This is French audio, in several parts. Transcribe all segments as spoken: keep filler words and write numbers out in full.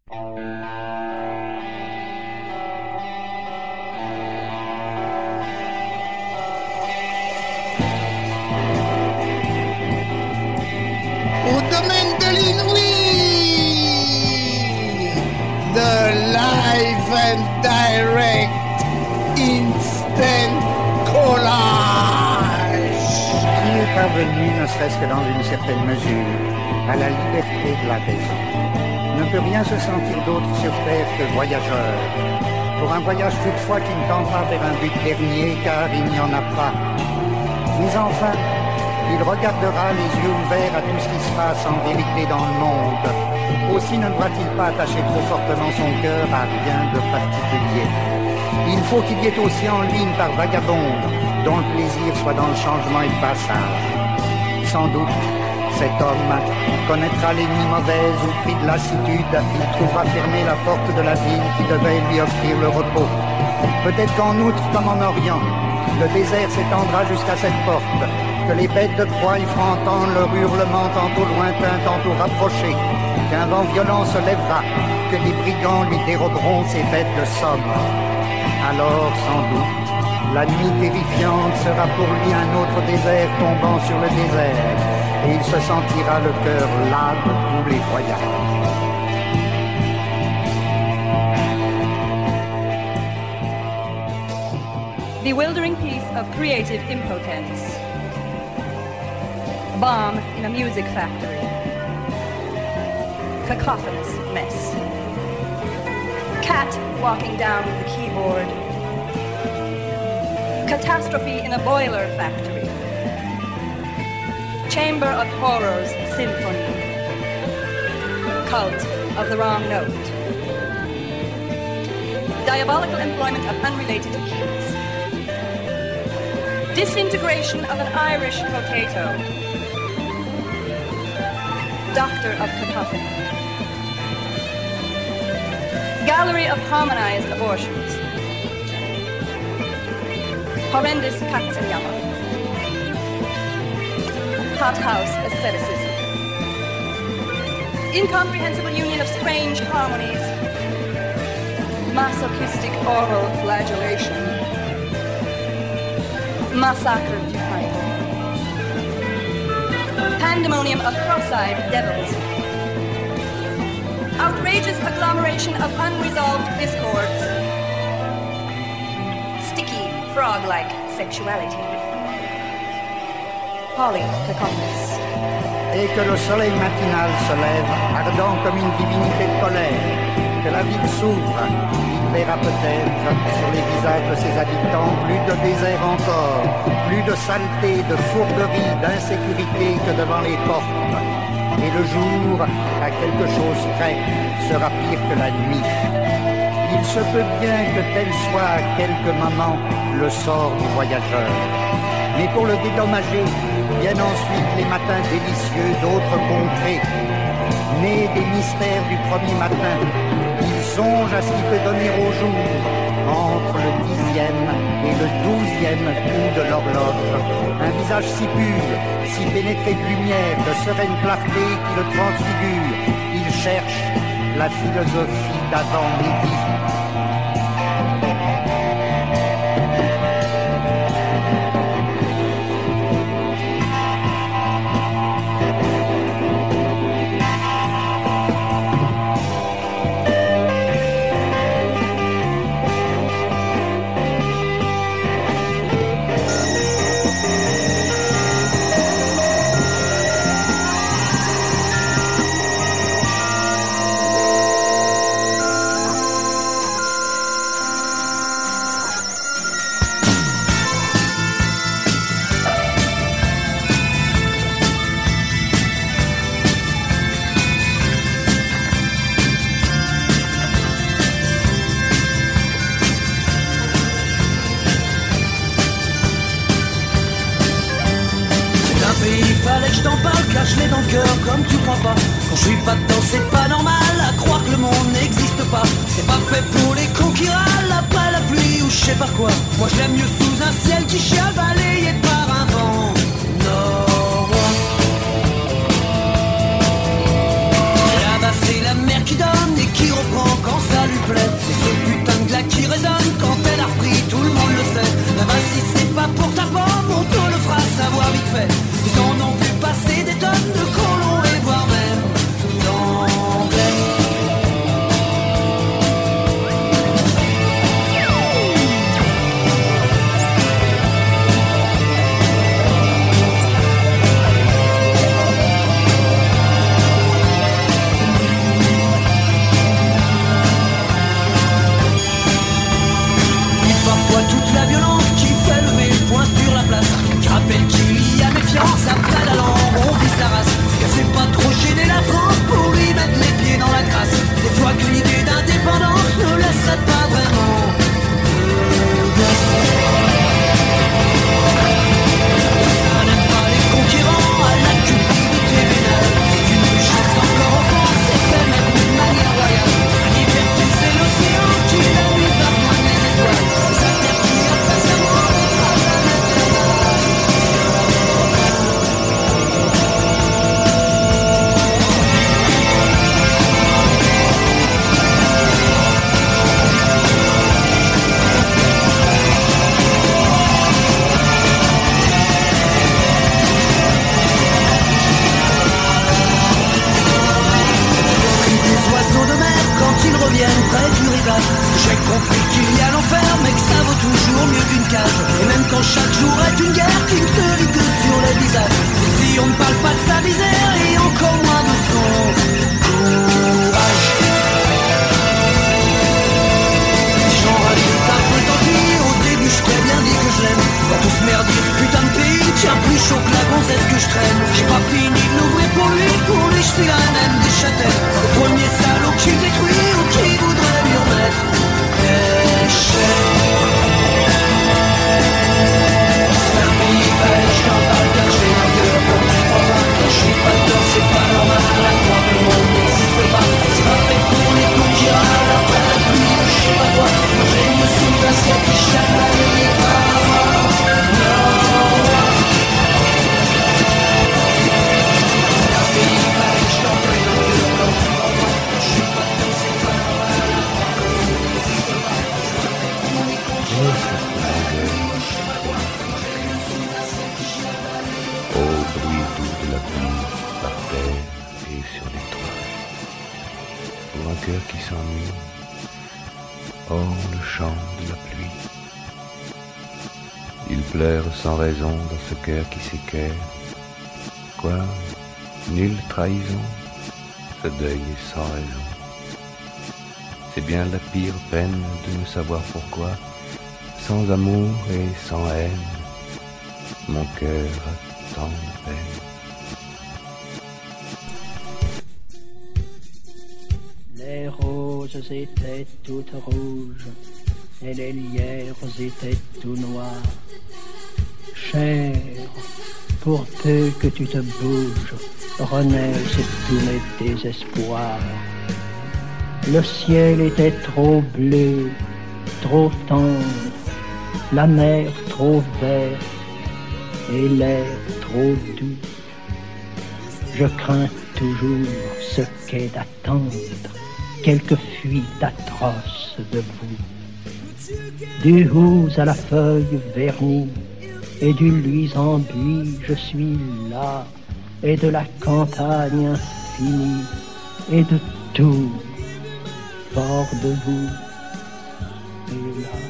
Au domaine de l'inouï, de live and direct instant collage. Qui est parvenu, ne serait-ce que dans une certaine mesure, à la liberté de la raison, ne peut rien se sentir d'autre sur terre que voyageur, pour un voyage toutefois qui ne tend pas vers un but dernier, car il n'y en a pas. Mais enfin, il regardera les yeux ouverts à tout ce qui se passe en vérité dans le monde. Aussi ne devra-t-il pas attacher trop fortement son cœur à rien de particulier. Il faut qu'il y ait aussi en lui une part vagabonde, dont le plaisir soit dans le changement et le passage. Sans doute, cet homme connaîtra l'ennemi mauvaise au prix de lassitude. Il trouvera fermée la porte de la ville qui devait lui offrir le repos. Peut-être qu'en outre, comme en Orient, le désert s'étendra jusqu'à cette porte, que les bêtes de proie y feront entendre leur hurlement tantôt lointain, tantôt rapproché, qu'un vent violent se lèvera, que les brigands lui déroberont ses bêtes de somme. Alors, sans doute, la nuit terrifiante sera pour lui un autre désert tombant sur le désert, et il se sentira le cœur las de tous les voyages. Bewildering piece of creative impotence. Bomb in a music factory. Cacophonous mess. Cat walking down the keyboard. Catastrophe in a boiler factory. Chamber of Horrors symphony. Cult of the wrong note. Diabolical employment of unrelated keys. Disintegration of an Irish potato. Doctor of cacophony. Gallery of harmonized abortions. Horrendous katsunyama. Hothouse aestheticism. Incomprehensible union of strange harmonies. Masochistic oral flagellation. Massacre du Printemps. Pandemonium of cross-eyed devils. Outrageous agglomeration of unresolved discords. Sticky, frog-like sexuality. Polycacophonous. Et que le soleil matinal se lève, ardent comme une divinité de colère, que la ville s'ouvre, il verra peut-être sur les visages de ses habitants plus de désert encore, plus de saleté, de fourberie, d'insécurité que devant les portes. Et le jour, à quelque chose près, sera pire que la nuit. Il se peut bien que tel soit à quelques moments le sort du voyageur. Mais pour le dédommager, viennent ensuite les matins délicieux d'autres contrées. Nés des mystères du premier matin, ils songent à ce qui peut donner au jour, entre le dixième et le douzième coup de l'horloge. Un visage si pur, si pénétré de lumière, de sereine clarté qui le transfigure. Il cherche la philosophie d'avant-midi. Je dans le cœur comme tu crois pas. Quand je suis pas dedans c'est pas normal. À croire que le monde n'existe pas. C'est pas fait pour les cons qui râlent après la pluie ou je sais pas quoi. Moi je l'aime mieux sous un ciel qui chiale balayé par un vent nord. Là-bas c'est la mer qui donne et qui reprend quand ça lui plaît. Et ce putain de glas qui résonne quand elle a repris, tout le monde le sait. Ah bah si c'est pas pour ta pomme, on te le fera savoir vite fait. Ils en ont vu passer des tonnes de colons et voire même d'anglais. Parfois toute la violence qui fait lever le poing sur la place, qui rappelle qu'il y a méfiance après la langue, on vise la race. Qu'elle sait pas trop gêner la France pour lui mettre les pieds dans la crasse. Des fois que l'idée d'indépendance ne laisserait pas vraiment ça n'aime pas les conquérants à la cupidité vénale. Et qu'une chasse encore en France est fait même d'une manière royale. La liberté c'est l'océan qui la nuit va moins les étoiles. Près du rivage, j'ai compris qu'il y a l'enfer, mais que ça vaut toujours mieux qu'une cage. Et même quand chaque jour est une guerre qui ne se lit que sur les visages. Et si on ne parle pas de sa misère et encore moins de son courage. Si j'en rajoute un peu tant pis, au début je t'ai bien dit que je l'aime. Dans tout ce merdier, ce putain de pays tient plus chaud que la gonzesse que je traîne. J'ai pas fini de l'ouvrir pour lui, pour lui je suis la même des châtaignes. Le premier salaud qui le détruit ou qui voudrait lui remettre des chaînes. C'est un pays belge, je t'en parle car j'ai un cœur comme tu crois pas. Quand je suis pas dedans, c'est pas normal. À croire que le monde n'existe pas. C'est pas fait pour les cons qui râlent après la pluie ou je sais pas quoi. Moi j'ai une sous un ciel qui chaque année n'est pas moi. Qui s'ennuie, oh le chant de la pluie. Il pleure sans raison dans ce cœur qui s'équerre. Quoi, nulle trahison, ce deuil est sans raison. C'est bien la pire peine de ne savoir pourquoi, sans amour et sans haine, mon cœur a tant de peine. Les roses étaient toutes rouges et les lierres étaient tout noires. Cher, pour peu que tu te bouges, renaissent tous mes désespoirs. Le ciel était trop bleu, trop tendre, la mer trop verte et l'air trop doux. Je crains toujours ce qu'est d'attendre quelque fuite atroce de vous. Du housse à la feuille vernie et du luisant buis, je suis là, et de la campagne infinie et de tout, hors de vous et là.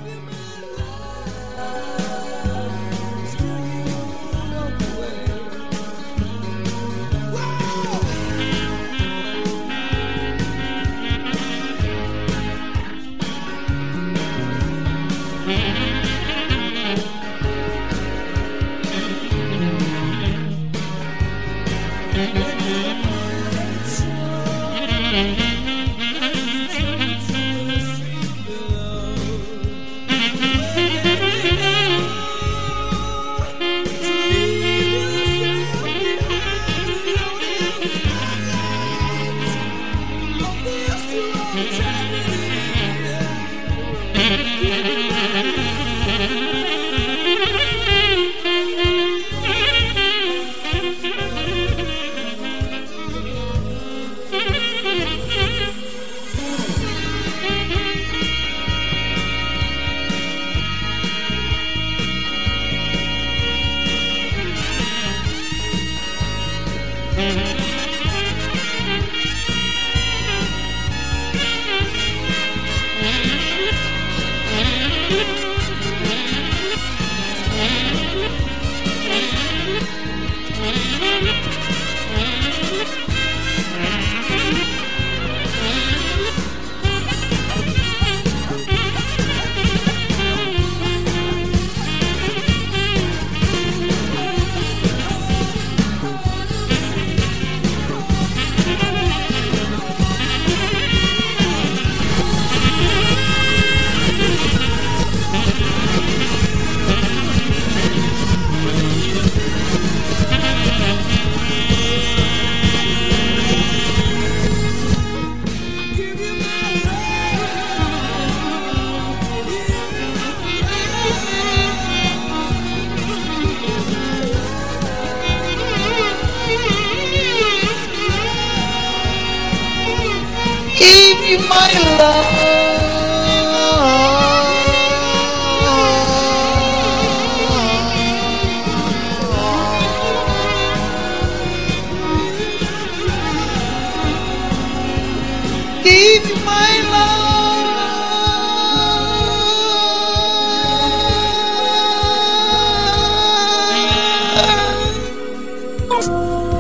my love. Give me my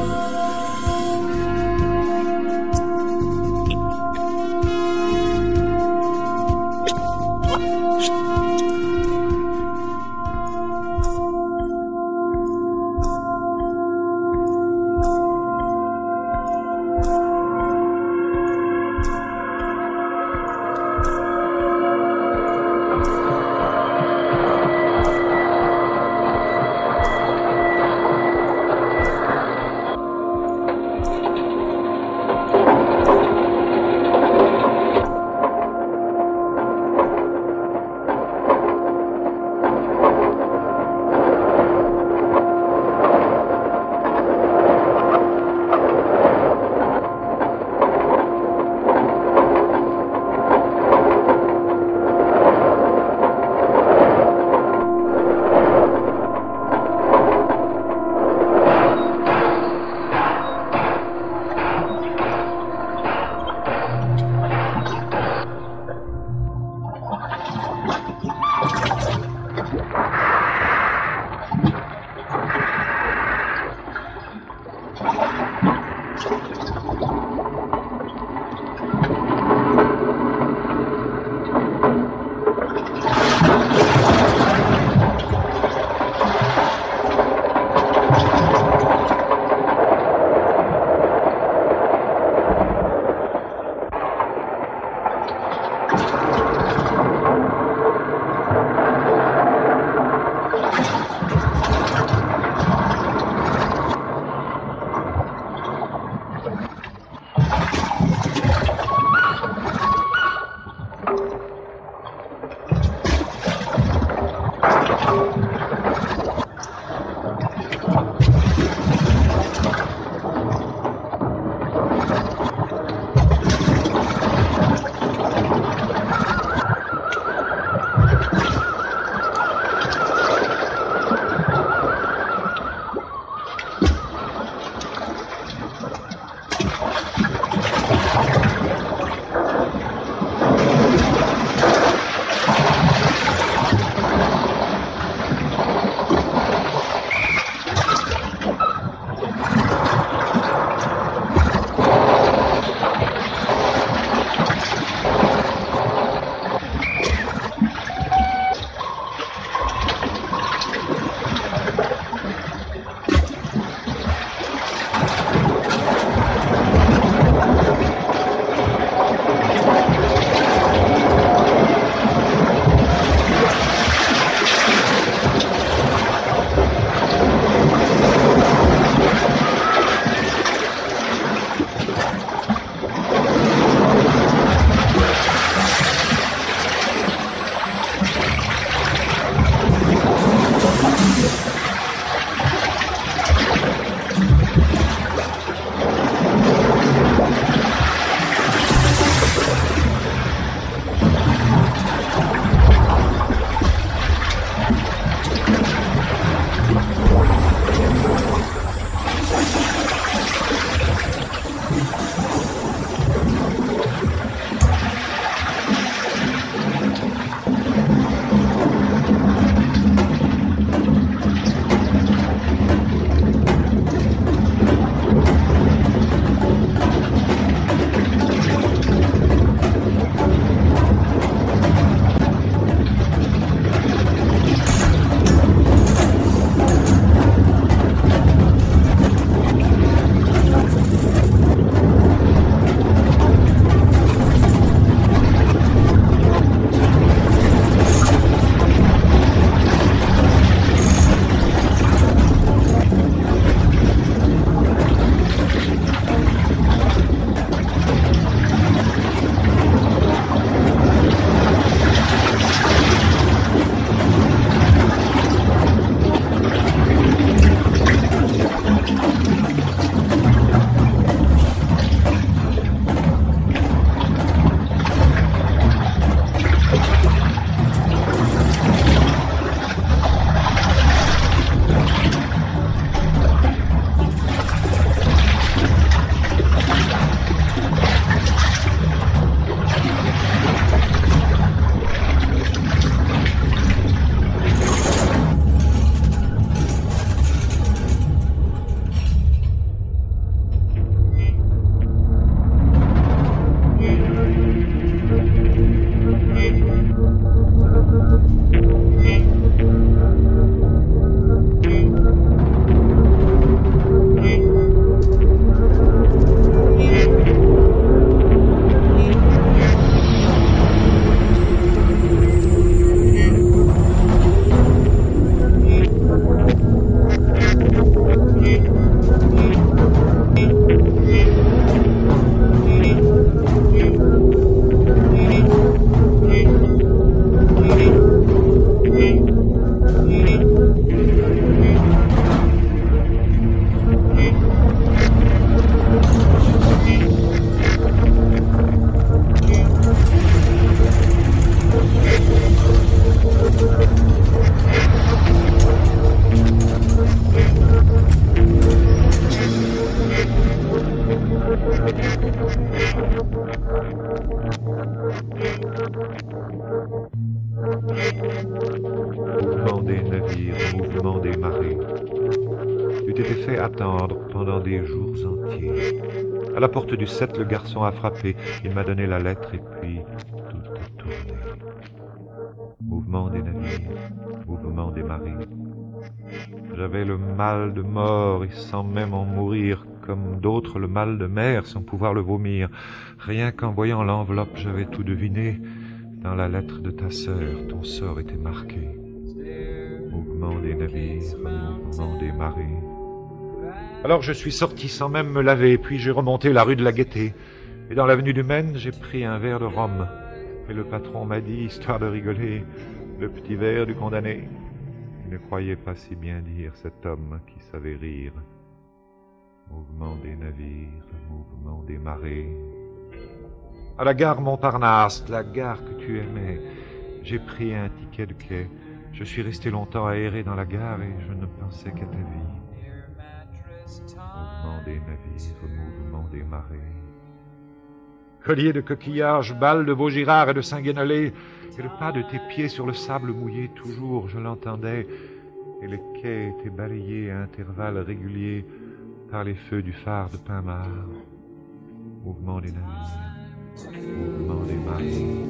love. mouvement des marées. Tu t'étais fait attendre pendant des jours entiers. À la porte du sept, le garçon a frappé. Il m'a donné la lettre et puis tout a tourné. Mouvement des navires, mouvement des marées. J'avais le mal de mort et sans même en mourir, comme d'autres le mal de mer sans pouvoir le vomir. Rien qu'en voyant l'enveloppe, j'avais tout deviné. Dans la lettre de ta sœur, ton sort était marqué. Mouvement des navires, mouvement des marées. Alors je suis sorti sans même me laver, puis j'ai remonté la rue de la Gaîté. Et dans l'avenue du Maine, j'ai pris un verre de rhum. Et le patron m'a dit, histoire de rigoler, le petit verre du condamné. Il ne croyait pas si bien dire, cet homme qui savait rire. Mouvement des navires, mouvement des marées. À la gare Montparnasse, la gare que tu aimais, j'ai pris un ticket de quai. Je suis resté longtemps à errer dans la gare et je ne pensais qu'à ta vie. Mouvement des navires, mouvement des marées. Collier de coquillages, balles de Vaugirard et de Saint-Guénolé, et le pas de tes pieds sur le sable mouillé, toujours je l'entendais, et les quais étaient balayés à intervalles réguliers par les feux du phare de Pinmar. Mouvement des navires, mouvement des marées.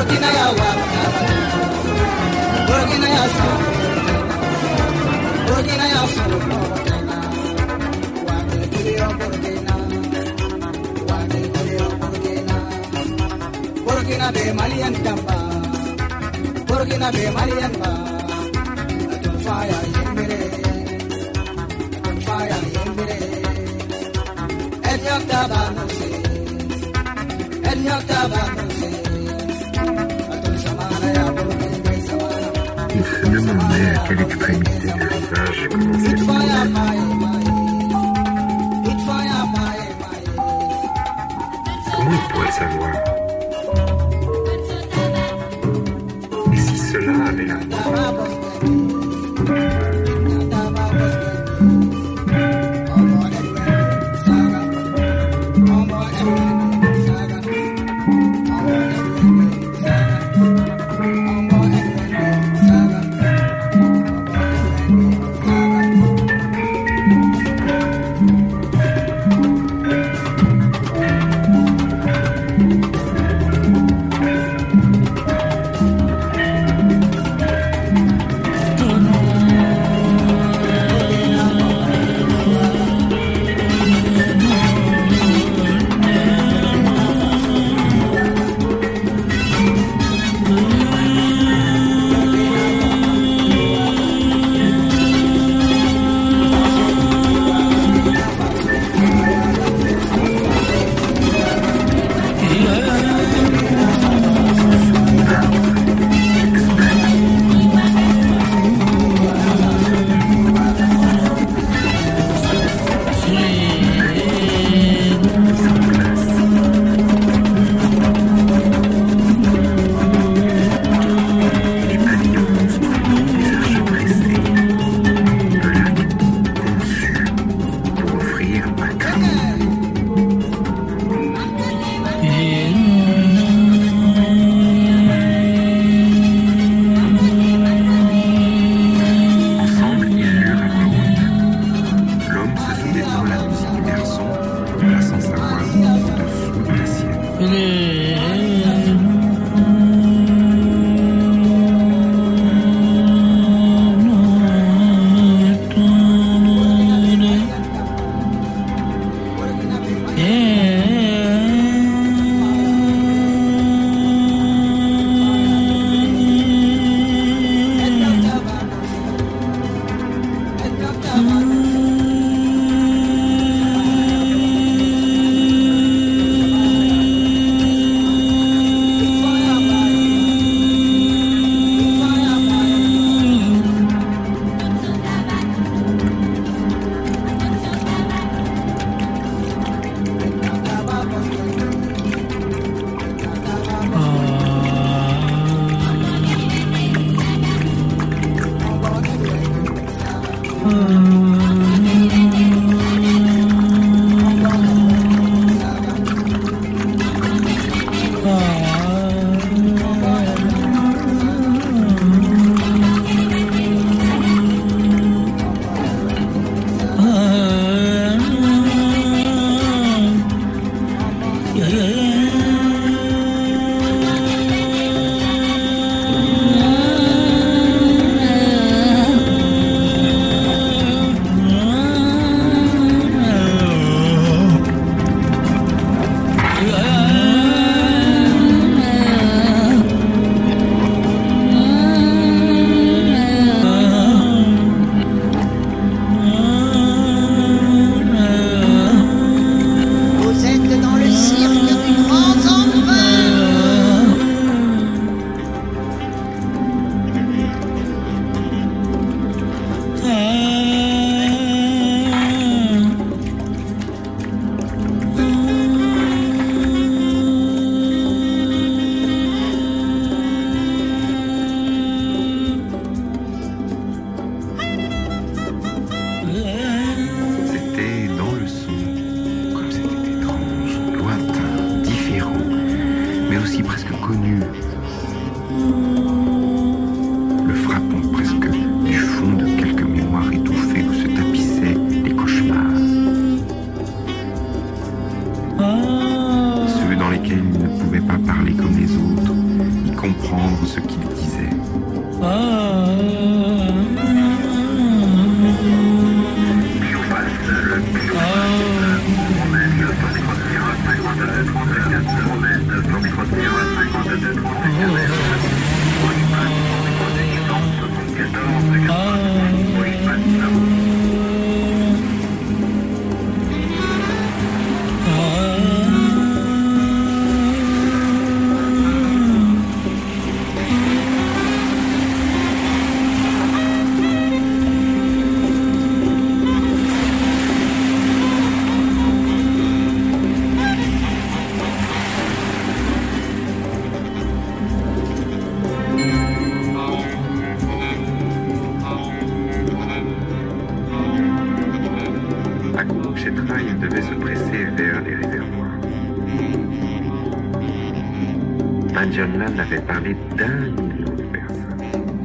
Burkina ya wa Burkina ya sa Burkina ya sa wa de Burkina wa de Burkina Burkina be Malian tamba Burkina be Malian ba aton faya yemere aton faya yemere el yotaba no se el yotaba no se aton samana ya Burkina be samana Il se demandait à quelle extrémité du rivage j'ai commencé le fire voyage. my it fire my Comment il pourrait savoir? Et si cela avait la comprendre ce qu'il disait. John avait parlé d'un million de personnes.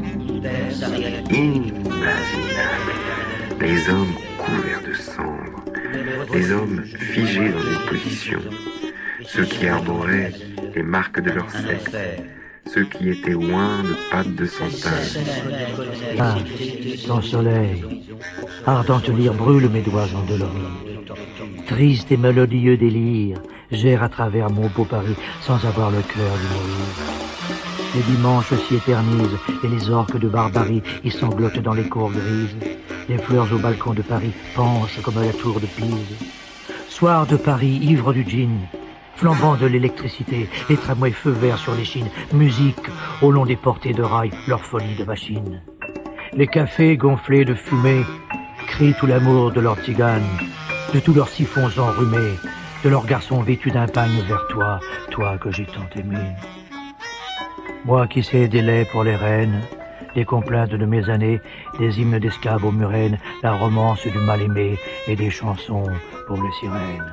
Inimaginable. Les hommes couverts de cendres, les hommes figés dans une position, ceux qui arboraient les marques de leur secte, ceux qui étaient loin de pattes de santal. Ah, ton soleil, ardente lyre brûle mes doigts endoloris. Triste et mélodieux délire, j'erre à travers mon beau Paris sans avoir le cœur du Moïse. Les dimanches s'y éternisent et les orques de barbarie y sanglotent dans les cours grises. Les fleurs au balcon de Paris penchent comme à la tour de Pise. Soir de Paris, ivre du gin, flambant de l'électricité, les tramways feu vert sur les chines, musique au long des portées de rails, leur folie de machine. Les cafés gonflés de fumée crient tout l'amour de leurs tiganes, de tous leurs siphons enrhumés, de leurs garçons vêtus d'un pagne vers toi, toi que j'ai tant aimé. Moi qui sais des laits pour les reines, des complaintes de mes années, des hymnes d'esclaves aux murènes, la romance du mal-aimé et des chansons pour les sirènes.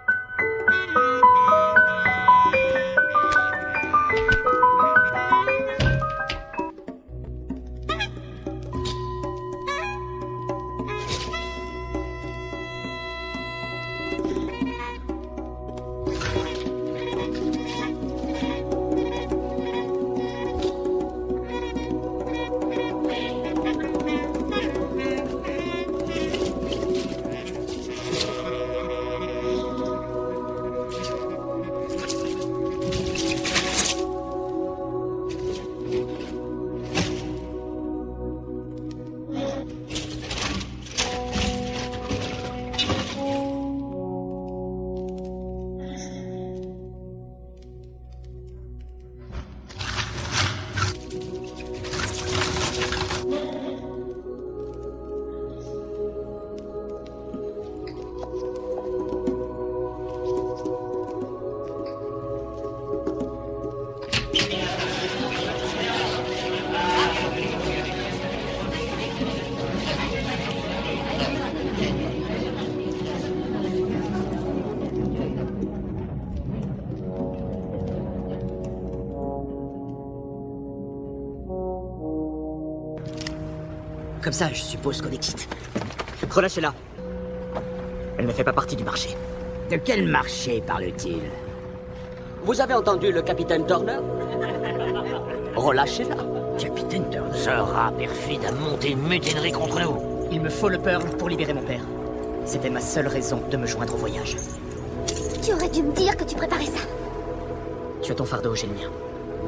Comme ça, je suppose qu'on est quitte. Relâchez-la. Elle ne fait pas partie du marché. De quel marché parle-t-il? Vous avez entendu le capitaine Turner? Relâchez-la. Capitaine Turner? Ce rat perfide a monté une mutinerie contre nous. Il me faut le Pearl pour libérer mon père. C'était ma seule raison de me joindre au voyage. Tu aurais dû me dire que tu préparais ça. Tu as ton fardeau, j'ai le mien.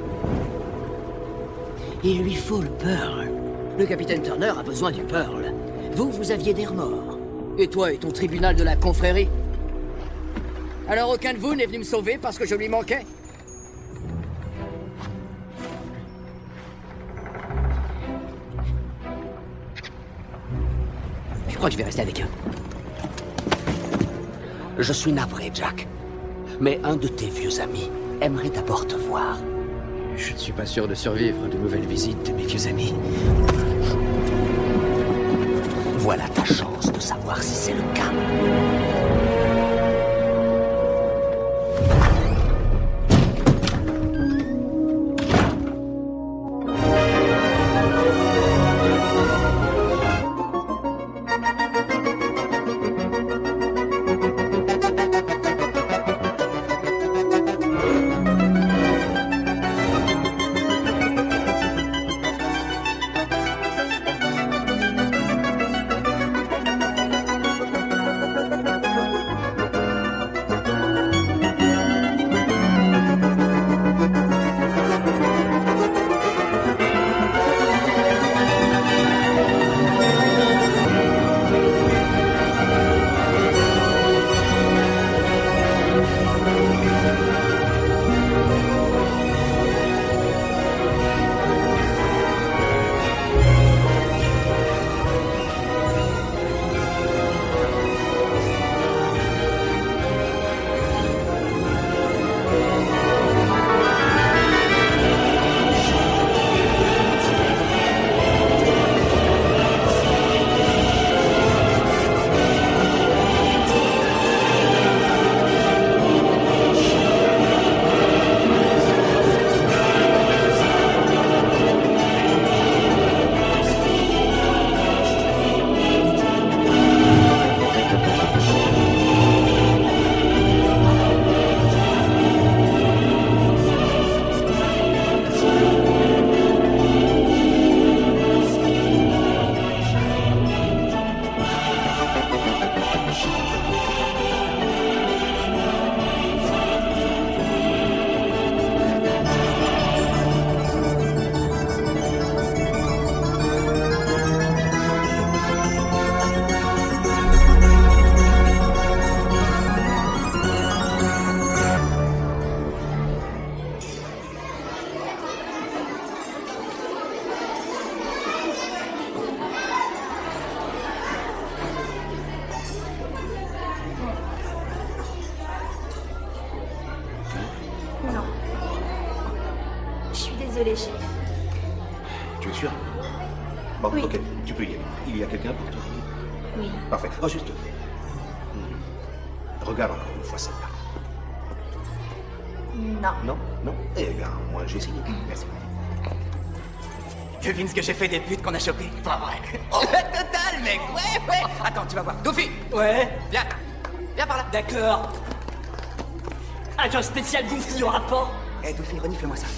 Il lui faut le Pearl. Le capitaine Turner a besoin du Pearl. Vous, vous aviez des remords. Et toi et ton tribunal de la confrérie? Alors aucun de vous n'est venu me sauver parce que je lui manquais? Je crois que je vais rester avec eux. Je suis navré, Jack. Mais un de tes vieux amis aimerait d'abord te voir. Je ne suis pas sûr de survivre à de nouvelles visites de mes vieux amis. Voilà ta chance de savoir si c'est le cas. Désolée, chef. Tu es sûr? Bon, Oui. ok, tu peux y aller. Il y a quelqu'un pour te dire? Oui. Parfait. Oh, juste. Hmm. Regarde encore une fois celle-là. Non. Non? Non? Eh bien, moi j'ai essayé. Merci. Devine ce que j'ai fait des putes qu'on a chopées. Pas vrai. Oh, total, mec. Ouais, ouais. Attends, tu vas voir. Goofy. Ouais. Viens. Viens par là. D'accord. Agent spécial Goofy au rapport. Eh, Goofy, renifle-moi ça.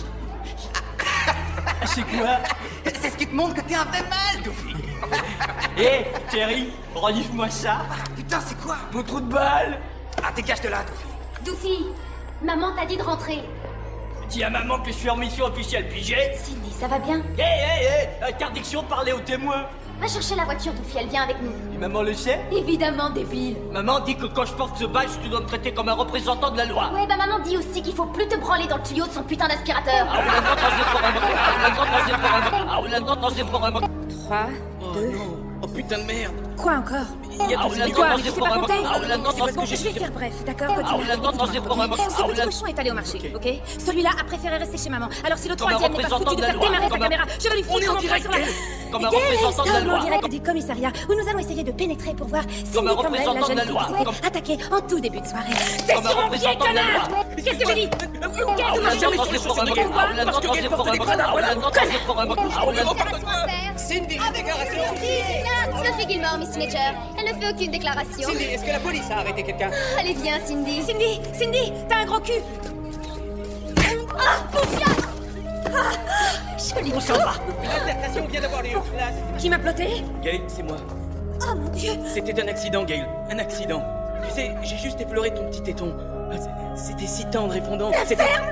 C'est quoi? C'est ce qui te montre que t'es un vrai mâle, Goofy. Hé, hey, Terry, renifle-moi ça. Putain, c'est quoi? Mon trou de balle. Ah, dégage de là, Goofy. Doofy, maman t'a dit de rentrer. Dis à maman que je suis en mission officielle, pigé. Cindy, ça va bien? Hé, hé, hé, interdiction de parler aux témoins. Va chercher la voiture, Doofy, elle vient avec nous. Et maman le sait? Évidemment, débile. Maman dit que quand je porte ce badge, tu dois me traiter comme un représentant de la loi. Ouais, bah maman dit aussi qu'il faut plus te branler dans le tuyau de son putain d'aspirateur. Ah, on l'a entendu pour un moment. Ah, on l'a entendu pour un moment. trois, deux... Oh putain de merde. Quoi encore? Il y a tout ce Quoi? qui Tu sais pas compter? Ah, on l'a Bon, entendu. je vais faire bref, d'accord? Ah, on l'a entendu pour un moment. Ce petit cochon est allé au marché, ok? Celui-là a préféré rester chez maman. Alors si le Comme un troisième n'est pas représentant foutu de de la faire loi, démarrer sa comme un- caméra, je vais lui On est foutre en mon poing direct, sur la... comme un Gail, représentant de la nous sommes loi. en direct du commissariat où nous allons essayer de pénétrer pour voir Cindy Comme un Campbell, la représentant de jeune la fille loi. qui souhaite Comme- attaquer en tout début de soirée. T'es Comme un sur mon pied, représentant de la connard! loi. Qu'est-ce que j'ai dit? Ah, on l'a entendu pour un moment. Ah, on l'a entendu pour un moment. Ah, on l'a entendu pour un moment. Ah, on l'a entendu. Cindy, déclaration. Sophie Gilmore, Miss Major. Elle ne fait aucune déclaration. Cindy, est-ce que la police a arrêté quelqu'un? Allez, viens, Cindy. Cindy, Cindy, t'as un gros cul! Ah, Poufia! Ah, joli On s'en va. L'interprétation vient d'avoir lieu. Là, Qui m'a ploté? Gail, c'est moi. Oh mon Dieu! C'était un accident, Gail. Un accident. Tu sais, j'ai juste effleuré ton petit téton. Ah, c'est- C'était si tendre et fondant. La C'était- ferme!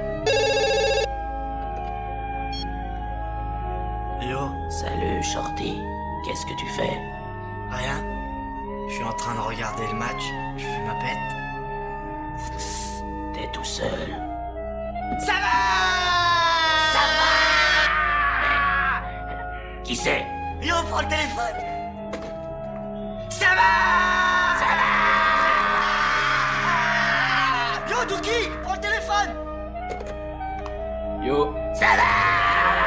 Yo, salut Shorty. Qu'est-ce que tu fais? Rien. Je suis en train de regarder le match. Je fume ma pète. T'es tout seul. Ça va! Ça va! Qui c'est? Yo, prends le téléphone. Ça va! Ça va! Yo, Dookie, prends le téléphone! Yo. Ça va!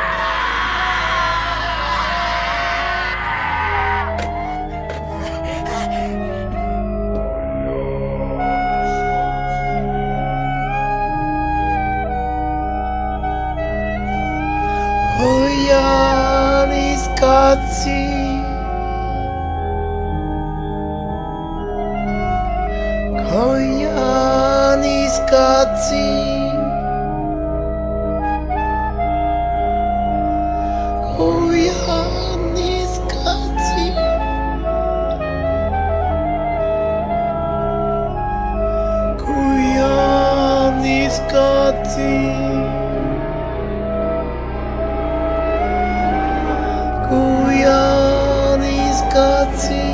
Vogliani scazzi, Vogliani scazzi, Vogliani scazzi, Vogliani scazzi. Vogliani scazzi.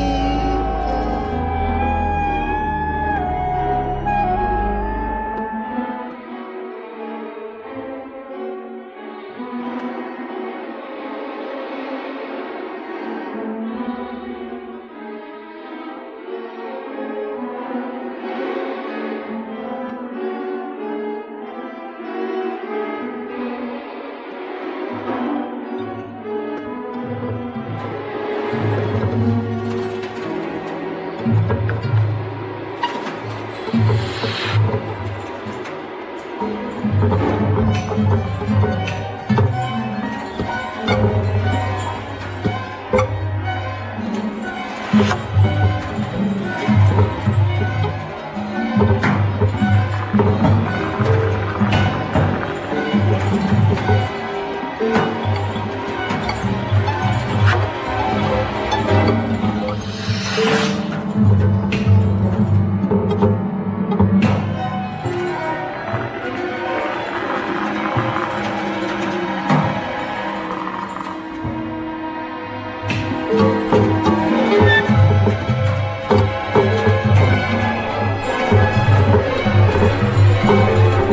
Thank you.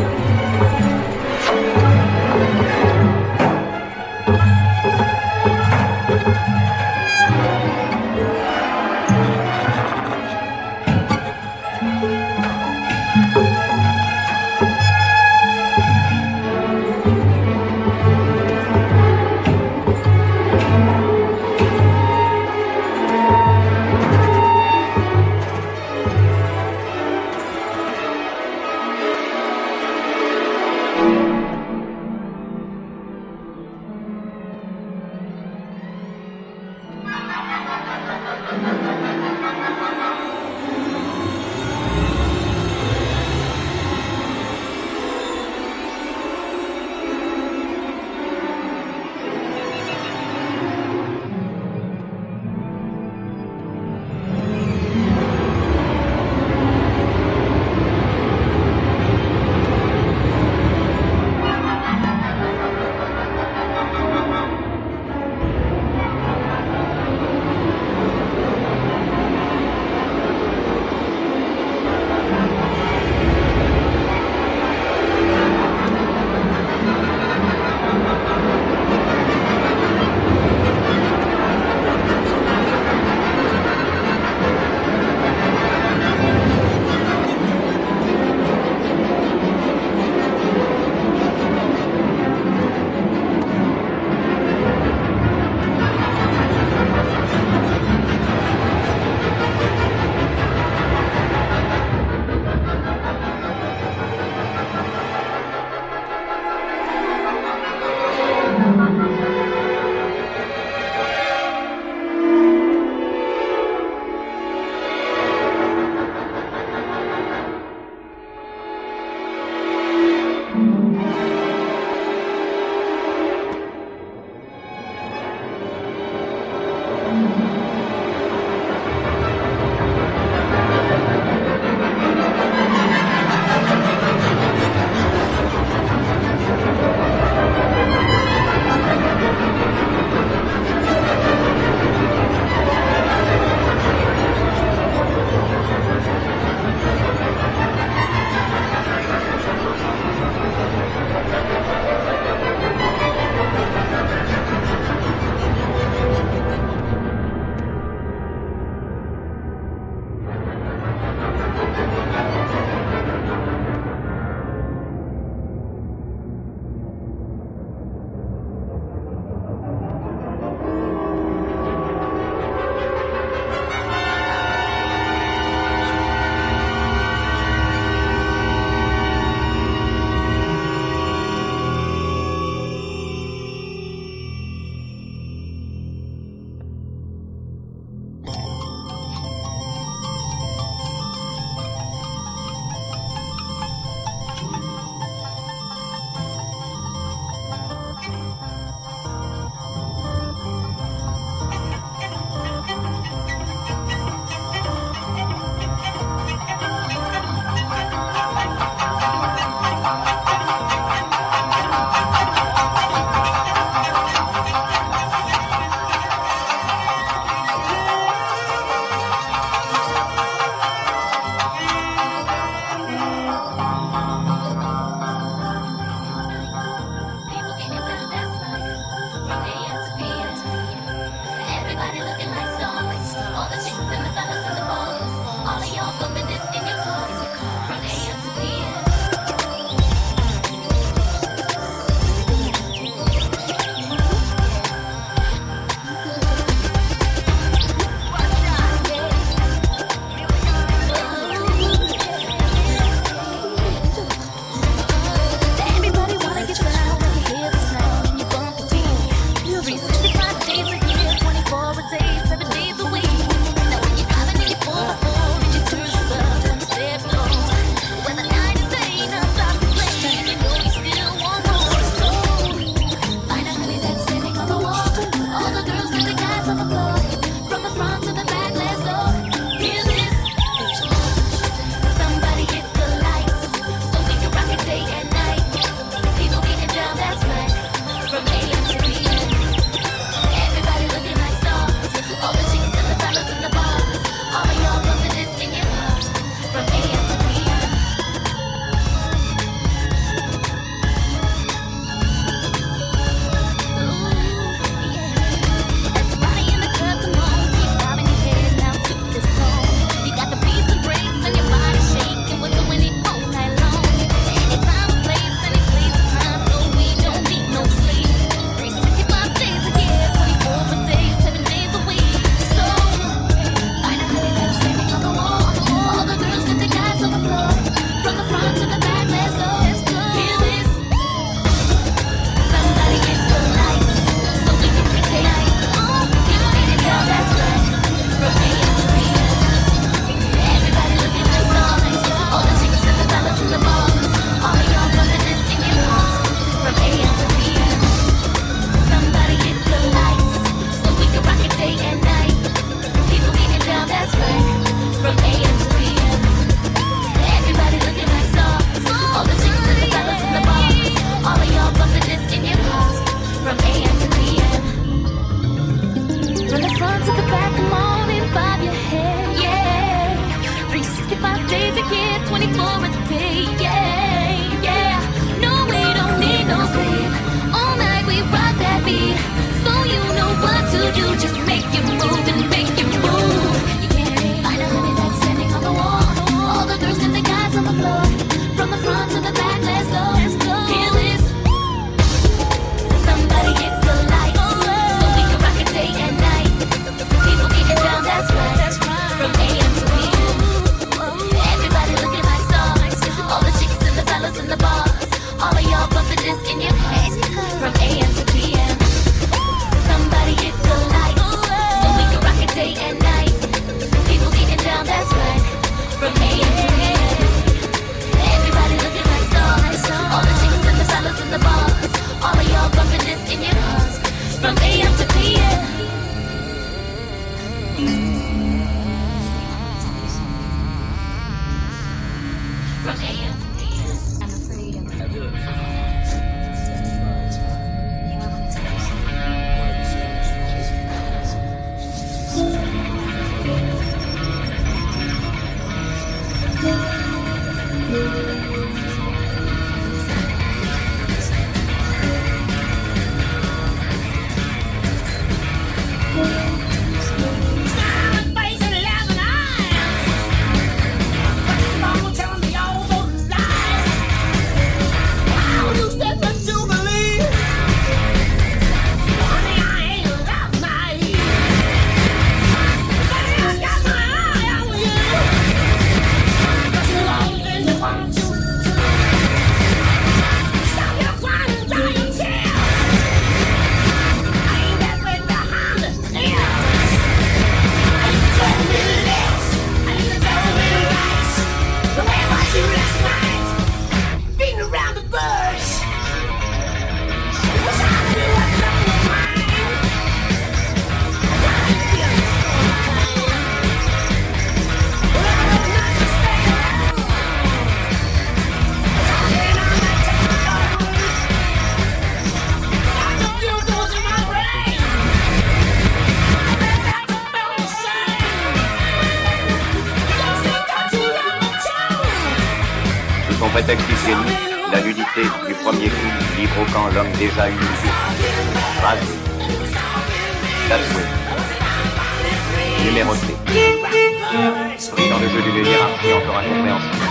texte hygiénique, la nudité du premier coup livre au camp l'homme déjà humilié, rasé, tatoué, numéroté, pris dans le jeu d'une hiérarchie encore incompréhensible,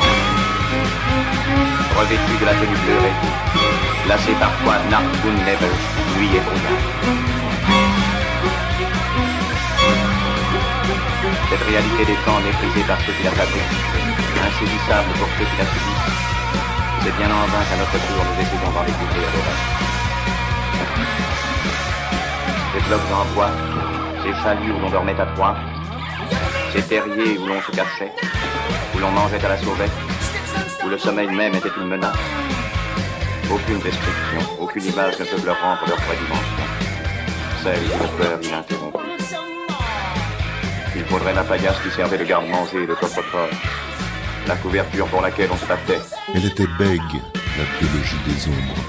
revêtu de la tenue pleurée, placé parfois Narcoon Level, nuit et brouillard. Cette réalité des camps méprisée par ceux qui la fabriquent, insaisissable pour ceux qui la subissent, c'est bien en vain qu'à notre tour nous essayons d'en découvrir le reste. Ces blocs en bois, ces chalets où l'on dormait à trois, ces terriers où l'on se cachait, où l'on mangeait à la sauvette, où le sommeil même était une menace. Aucune description, aucune image ne peut leur rendre leur vraie dimension. Celle d'une peur ininterrompue. Il faudrait la paillasse qui servait de garde-manger et de coffre-fort, la couverture pour laquelle on se battait. Elle était Beg, la théologie des ombres.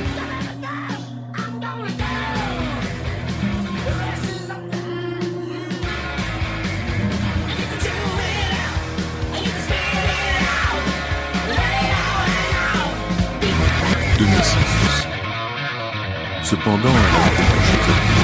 De naissance. Cependant, elle a quelque chose à dire.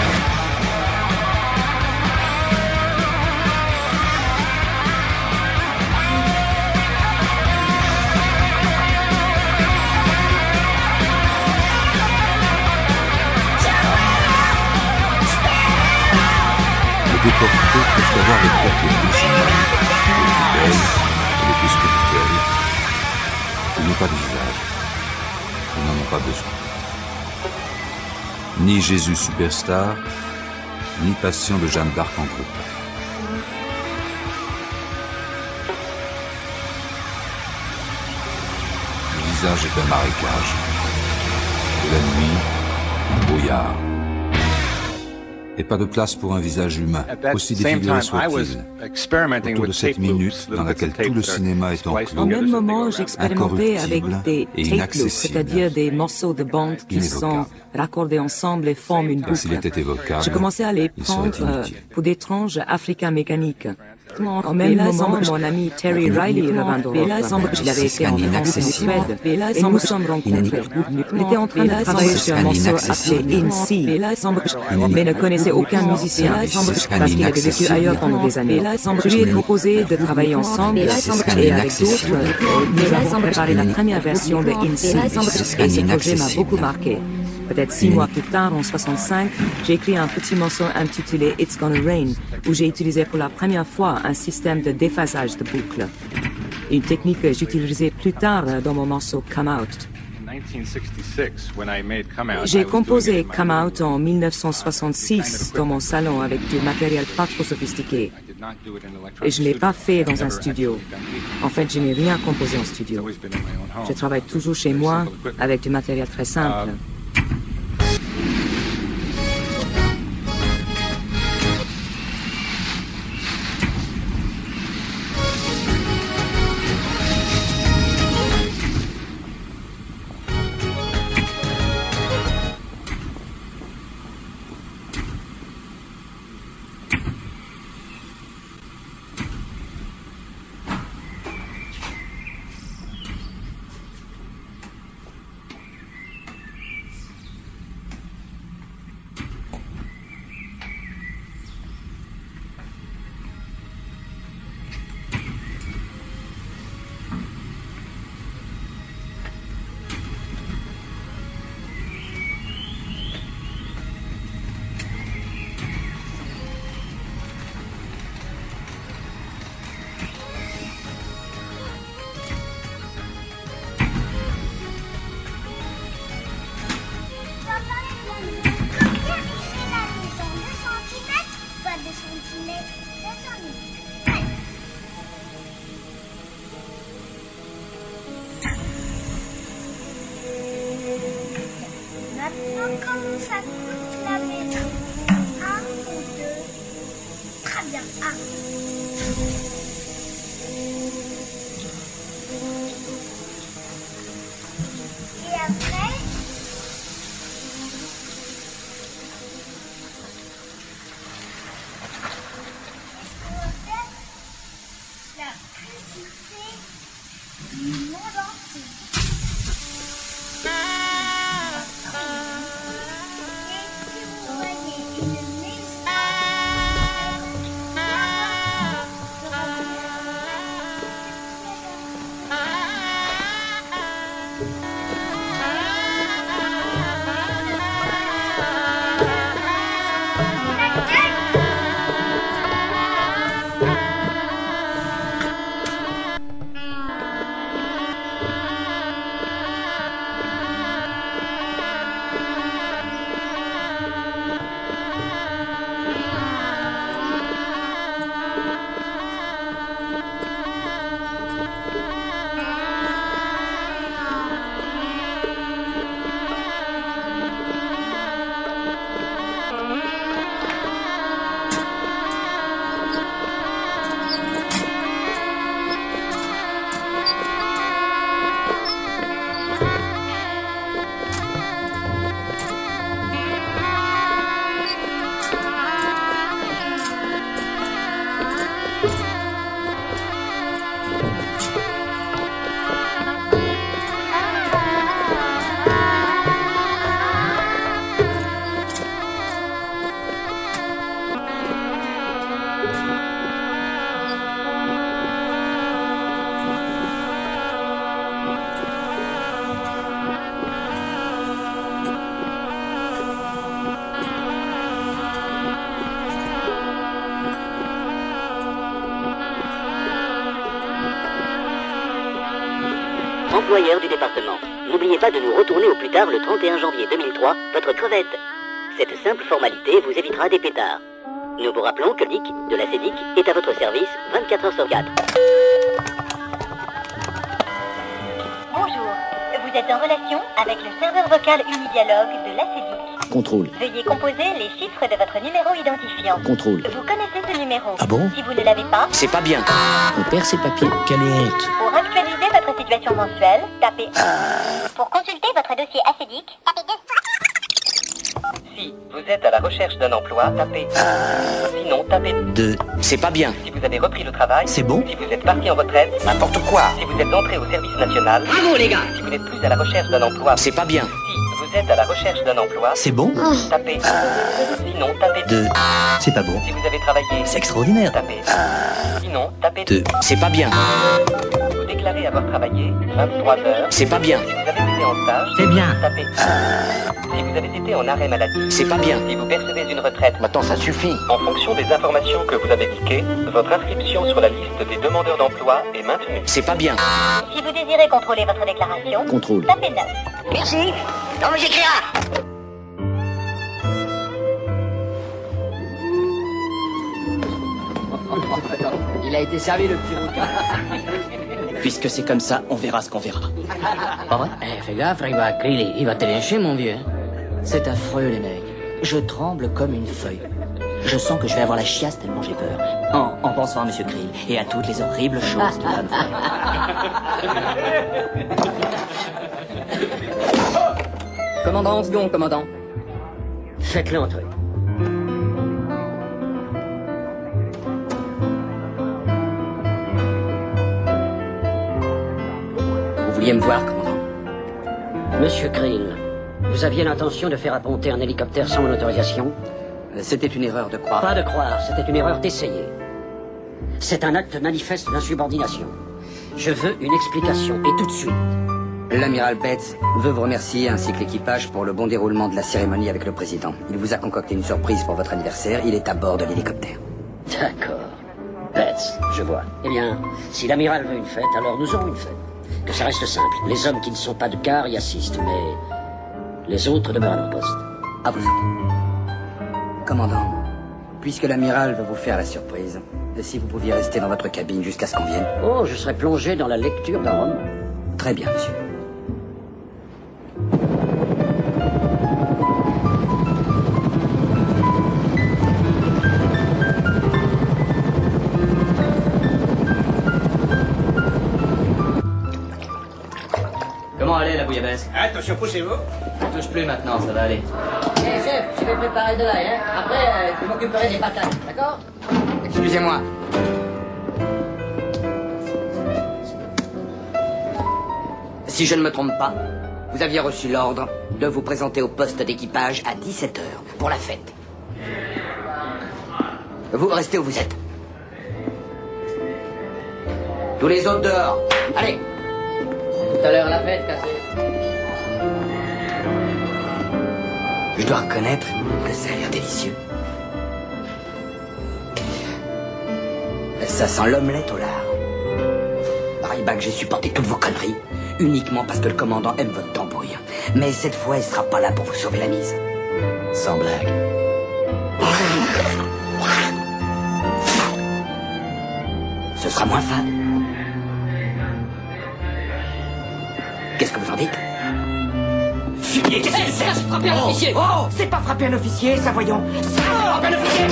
Déportés peuvent avoir les têtes les plus simples, les plus belles et les plus spirituelles. Ils n'ont pas de visage. Ils n'en ont pas besoin. Ni Jésus superstar, ni Passion de Jeanne d'Arc en groupe. Le visage est un marécage. De la nuit, un brouillard. Et pas de place pour un visage humain, aussi défiguré soit-il. Autour de cette minute dans laquelle tout le cinéma est enclos, au même moment, j'expérimentais avec des tape loops, c'est-à-dire des morceaux de bande qui sont raccordés ensemble et forment une boucle. J'ai commencé à les prendre pour d'étranges Africains mécaniques. En même moment, mon ami Terry Riley revint d'Europe. Il avait été en France et en Suède. Et nous nous sommes rencontrés. Il était en train de travailler sur un morceau appelé In C, mais ne connaissait aucun musicien parce qu'il avait vécu ailleurs pendant des années. Je lui ai proposé de travailler ensemble et avec d'autres, nous avons préparé la première version de In C. Et ce projet m'a beaucoup marqué. Peut-être six mois plus tard, en soixante-cinq, j'ai écrit un petit morceau intitulé It's Gonna Rain, où j'ai utilisé pour la première fois un système de déphasage de boucles. Une technique que j'utilisais plus tard dans mon morceau Come Out. J'ai composé Come Out en mille neuf cent soixante-six dans mon salon avec du matériel pas trop sophistiqué. Et je ne l'ai pas fait dans un studio. En fait, je n'ai rien composé en studio. Je travaille toujours chez moi avec du matériel très simple. Maintenant, comment ça coûte la maison? Un ou deux? Très bien, un. Et après? Qu'est-ce qu'on va faire? La publicité du monde entier. employeur du département. N'oubliez pas de nous retourner au plus tard le trente et un janvier deux mille trois votre crevette. Cette simple formalité vous évitera des pétards. Nous vous rappelons que Dick, de la CEDIC, est à votre service vingt-quatre heures sur quatre. Bonjour, vous êtes en relation avec le serveur vocal unidialogue de la CEDIC. Contrôle. Veuillez composer les chiffres de votre numéro identifiant. Contrôle. Vous connaissez ce numéro. Ah bon? Si vous ne l'avez pas, C'est pas bien. On perd ses papiers. Quelle honte. pour actualiser votre situation mensuelle, tapez un. Pour consulter votre dossier A C D I C, tapez deux. Si vous êtes à la recherche d'un emploi, tapez un. Sinon, tapez deux. C'est pas bien. Si vous avez repris le travail, C'est bon? Si vous êtes parti en retraite, N'importe quoi. Si vous êtes entré au service national, Bravo, les gars. Si vous n'êtes plus à la recherche d'un emploi, C'est pas bien. Si vous êtes à la recherche d'un emploi, C'est bon? tapez un. Sinon, tapez deux. C'est pas bon. Si vous avez travaillé, C'est extraordinaire. tapez un. Sinon, tapez deux. C'est pas bien. Vous déclarez avoir travaillé vingt-trois heures. C'est pas bien. Si vous avez été en stage, C'est bien. tapez un. Si vous avez été en arrêt maladie, C'est pas bien. si vous percevez une retraite, Maintenant, ça suffit. en fonction des informations que vous avez cliquées, votre inscription sur la liste des demandeurs d'emploi est maintenue. C'est pas bien. Si vous désirez contrôler votre déclaration, Contrôle. tapez neuf. Merci. Non mais j'écrirai. Il a été servi le petit rouquin. Puisque c'est comme ça, on verra ce qu'on verra. Pas vrai? Eh, fais gaffe, il va crier, il va te lyncher, mon vieux. C'est affreux, les mecs. Je tremble comme une feuille. Je sens que je vais avoir la chiasse tellement j'ai peur. En, en pensant à Monsieur Krill et à toutes les horribles choses qu'il va me faire. Commandant, second, commandant. Faites-le entrer. Vous vouliez me voir, commandant? Monsieur Krill, vous aviez l'intention de faire apponter un hélicoptère sans mon autorisation? C'était une erreur de croire. Pas de croire, c'était une erreur d'essayer. C'est un acte manifeste d'insubordination. Je veux une explication, et tout de suite. L'amiral Betts veut vous remercier ainsi que l'équipage pour le bon déroulement de la cérémonie avec le président. Il vous a concocté une surprise pour votre anniversaire. Il est à bord de l'hélicoptère. D'accord. Betts, je vois. Eh bien, si l'amiral veut une fête, alors nous aurons une fête. Que ça reste simple. Les hommes qui ne sont pas de quart y assistent, mais les autres demeurent à leur poste. À vous. Commandant, puisque l'amiral veut vous faire la surprise, si vous pouviez rester dans votre cabine jusqu'à ce qu'on vienne. Oh, je serai plongé dans la lecture d'un roman. Très bien, monsieur. Comment allait la bouillabaisse? Attention, poussez-vous. Ne touche plus maintenant, ça va aller. Eh chef, je vais préparer de l'ail, hein. Après, euh, je m'occuperai des patates, d'accord? Excusez-moi. Si je ne me trompe pas, vous aviez reçu l'ordre de vous présenter au poste d'équipage à dix-sept heures pour la fête. Vous restez où vous êtes. Tous les autres dehors. Allez. Tout à l'heure, la fête, cassée. Je dois reconnaître que ça a l'air délicieux. Ça sent l'omelette au lard. Ryback, j'ai supporté toutes vos conneries, uniquement parce que le commandant aime votre tambouille. Mais cette fois, il sera pas là pour vous sauver la mise. Sans blague. Ce sera moins fade. Qu'est-ce que vous en dites? Fuyez, qu'est-ce que c'est? C'est frapper un officier! Oh, c'est pas frapper un officier, ça voyons! C'est frapper un officier!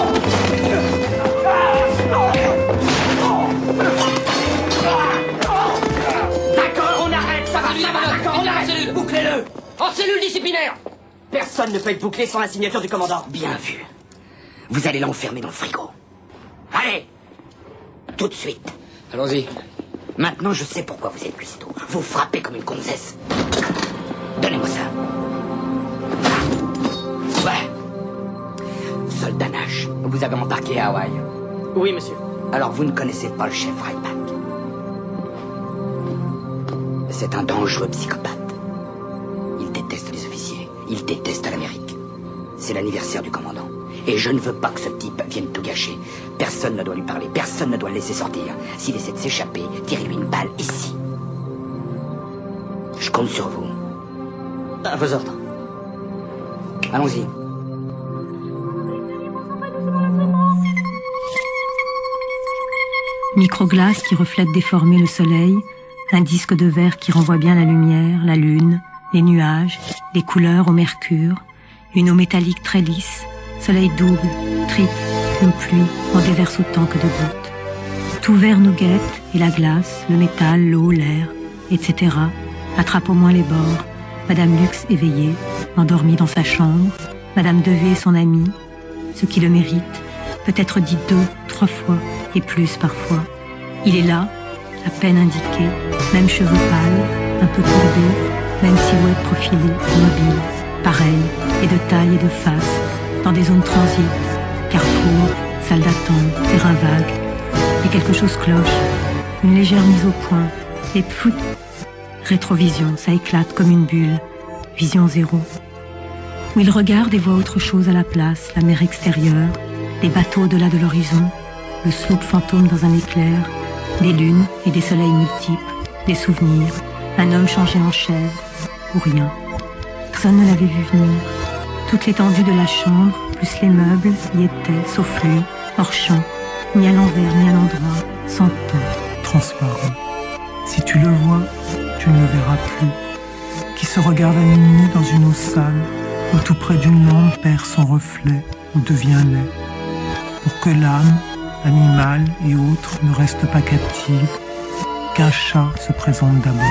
D'accord, on arrête, ça va, ça va, d'accord, on arrête! Bouclez-le! En cellule disciplinaire! Personne ne peut être bouclé sans la signature du commandant. Bien vu. Vous allez l'enfermer dans le frigo. Allez! Tout de suite. Allons-y. Maintenant, je sais pourquoi vous êtes cuistot. Vous frappez comme une gonzesse. Donnez-moi ça. Ouais. Soldat Nash, vous avez embarqué à Hawaï. Oui, monsieur. Alors, vous ne connaissez pas le chef Ryback. C'est un dangereux psychopathe. Il déteste les officiers. Il déteste l'Amérique. C'est l'anniversaire du commandant. Et je ne veux pas que ce type vienne tout gâcher. Personne ne doit lui parler. Personne ne doit le laisser sortir. S'il essaie de s'échapper, tirez-lui une balle ici. Je compte sur vous. À vos ordres. Allons-y. Microglace qui reflète déformé le soleil, un disque de verre qui renvoie bien la lumière, la lune, les nuages, les couleurs au mercure, une eau métallique très lisse, soleil double, triple, une pluie en déverse autant que de gouttes. Tout vert nous guette, et la glace, le métal, l'eau, l'air, et cetera attrape au moins les bords. Madame Lux éveillée, endormie dans sa chambre, Madame Devet et son amie, ce qui le mérite, peut-être dit deux, trois fois, et plus parfois. Il est là, à peine indiqué, même cheveux pâles, un peu courbés, même silhouette profilée, mobile, pareil, et de taille et de face, dans des zones transit, carrefour, salle d'attente, terrain vague, et quelque chose cloche, une légère mise au point, et pfff, rétrovision, ça éclate comme une bulle, vision zéro. Où il regarde et voit autre chose à la place, la mer extérieure, les bateaux au-delà de l'horizon, le sloop fantôme dans un éclair, des lunes et des soleils multiples, des souvenirs, un homme changé en chèvre, ou rien. Personne ne l'avait vu venir. Toute l'étendue de la chambre, plus les meubles, y étaient, sauf lui, hors champ, ni à l'envers, ni à l'endroit, sans temps. Transparent. Si tu le vois, tu ne le verras plus. Qui se regarde à minuit dans une eau sale, où tout près d'une lampe perd son reflet, ou devient laid. Pour que l'âme, animale et autres, ne reste pas captive, qu'un chat se présente d'abord.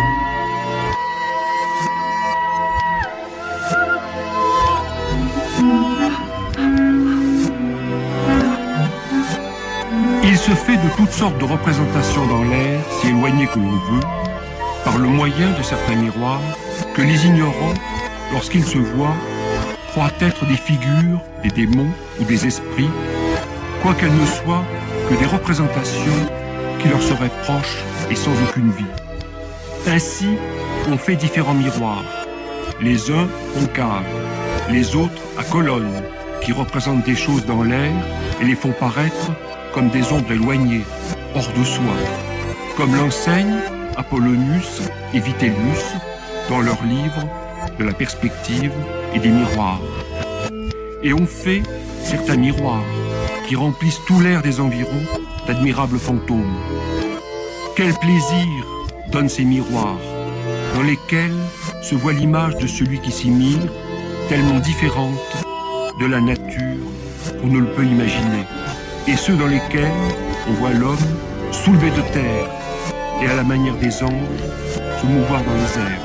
Il se fait de toutes sortes de représentations dans l'air, si éloignées que l'on veut, par le moyen de certains miroirs, que les ignorants, lorsqu'ils se voient, croient être des figures, des démons ou des esprits, quoiqu'elles ne soient que des représentations qui leur seraient proches et sans aucune vie. Ainsi, on fait différents miroirs. Les uns en cave, les autres à colonnes, qui représentent des choses dans l'air et les font paraître comme des ombres éloignées, hors de soi, comme l'enseignent Apollonius et Vitellius dans leurs livres de la perspective et des miroirs. Et on fait certains miroirs qui remplissent tout l'air des environs d'admirables fantômes. Quel plaisir donnent ces miroirs, dans lesquels se voit l'image de celui qui s'y mire, tellement différente de la nature qu'on ne le peut imaginer, et ceux dans lesquels on voit l'homme soulevé de terre et à la manière des anges se mouvoir dans les airs.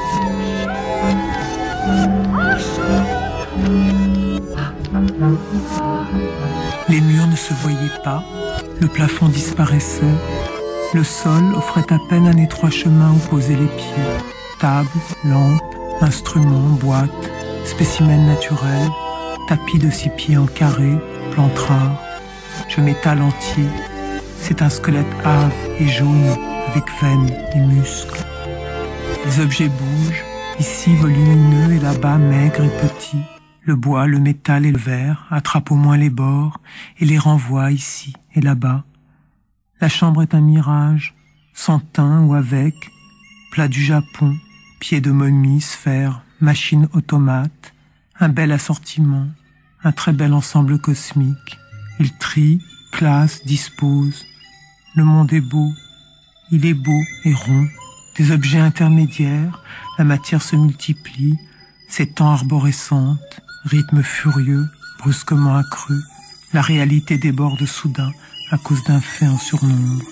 Les murs ne se voyaient pas, le plafond disparaissait, le sol offrait à peine un étroit chemin où poser les pieds. Table, lampe, instruments, boîte, spécimens naturels, tapis de six pieds en carré, plantes rares. Je m'étale entier, c'est un squelette hâve et jaune, avec veines et muscles. Les objets bougent, ici volumineux et là-bas maigres et petits. Le bois, le métal et le verre attrapent au moins les bords et les renvoient ici et là-bas. La chambre est un mirage, sans teint ou avec, plat du Japon, pieds de momie, sphère, machine automate, un bel assortiment, un très bel ensemble cosmique. Il trie, classe, dispose. Le monde est beau, il est beau et rond, des objets intermédiaires, la matière se multiplie, s'étend arborescente, rythme furieux, brusquement accru, la réalité déborde soudain à cause d'un fait en surnombre.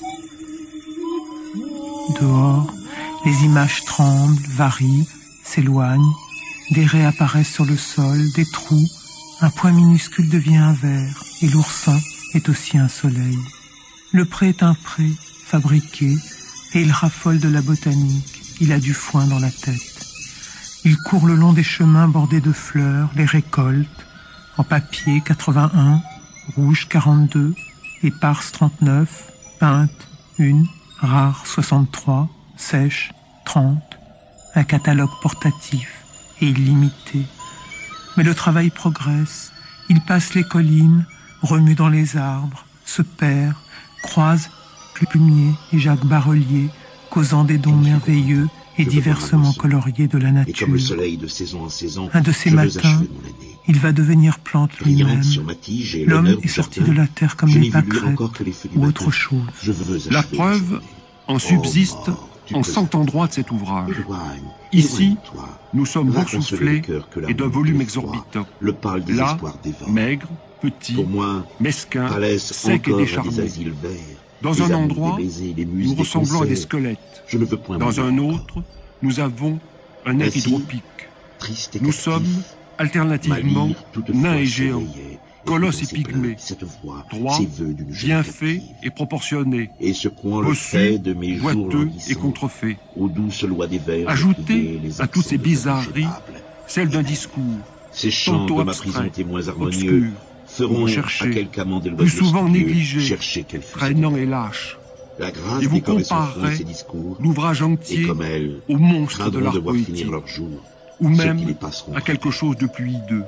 Dehors, les images tremblent, varient, s'éloignent, des raies apparaissent sur le sol, des trous, un point minuscule devient un verre, et l'oursin est aussi un soleil. Le pré est un pré, fabriqué, et il raffole de la botanique, il a du foin dans la tête. Il court le long des chemins bordés de fleurs, les récolte, en papier quatre-vingt-un, rouge quarante-deux, éparse trente-neuf, peinte une, rare soixante-trois, sèche trente, un catalogue portatif et illimité. Mais le travail progresse, il passe les collines, remue dans les arbres, se perd, croise Plumier et Jacques Barrelier, causant des dons merveilleux et diversement coloriés de la nature. Et comme le soleil de saison en saison, un de ces matins, il va devenir plante lui-même. L'homme est sorti de la terre comme les pâquerettes ou autre chose. La preuve en subsiste en cent endroits de cet ouvrage. Ici, nous sommes boursouflés et d'un volume exorbitant. Là, maigre, petit, mesquin, sec et décharné. Dans un endroit, nous ressemblons à des squelettes. Dans un autre, nous avons un air hydropique. Nous sommes, alternativement, nains et géants, colosses et pygmées, droits, bien faits et proportionnés, bossus, boiteux et contrefaits. Ajoutez à toutes ces bizarreries celle d'un discours, tantôt abstrait, obscur, recherché, plus souvent négligé, traînant et lâche. Et vous comparerez l'ouvrage entier au monstre de l'art poétique, ou même à quelque chose de plus hideux.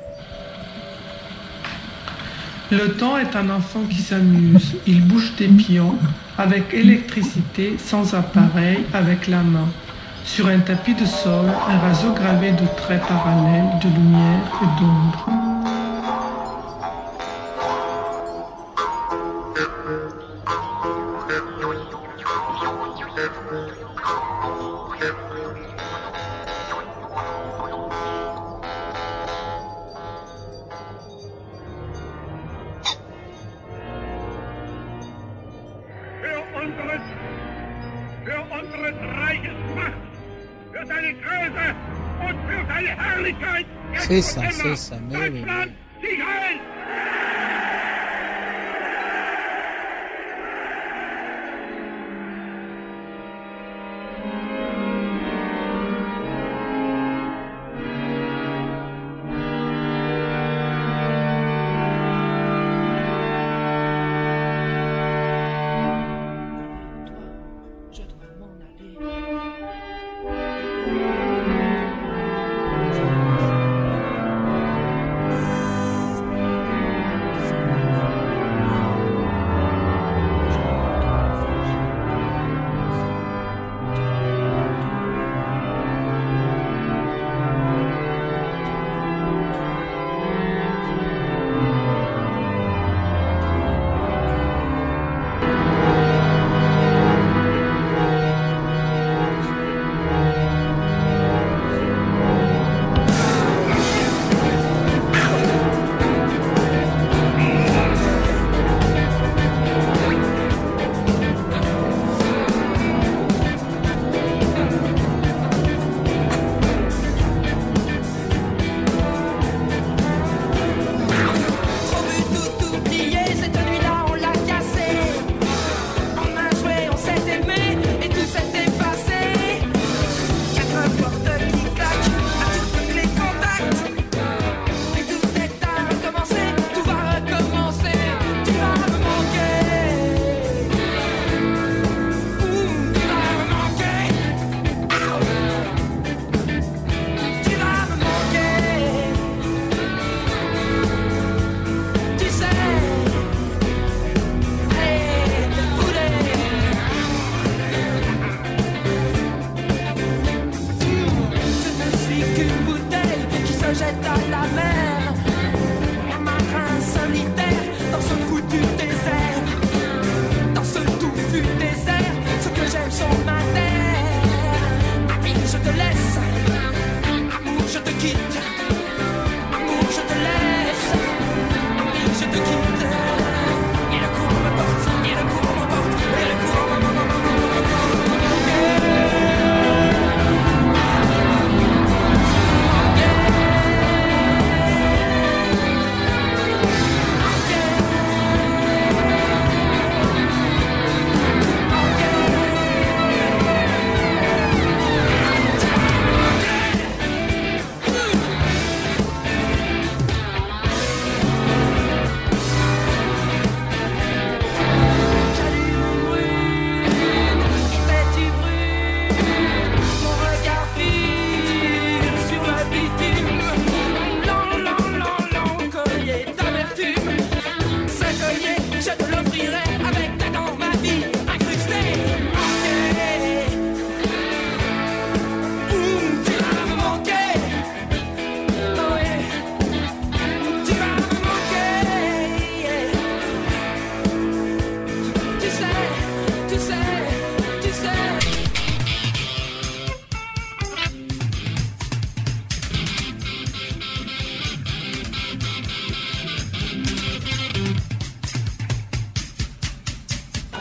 Le temps est un enfant qui s'amuse. Il bouge des pions avec électricité, sans appareil, avec la main. Sur un tapis de sol, un raseau gravé de traits parallèles, de lumière et d'ombre. C'est ça, c'est ça, mais oui.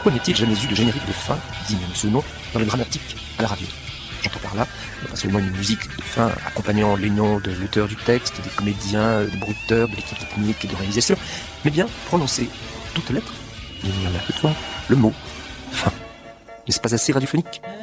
Pourquoi n'est-il jamais eu de générique de fin digne de ce nom dans le dramatique à la radio? J'entends par là, pas seulement une musique de fin accompagnant les noms de l'auteur du texte, des comédiens, des brouteurs, de l'équipe technique et de réalisation, mais bien prononcer toute lettre, il n'y en a que toi, le mot fin. N'est-ce pas assez radiophonique?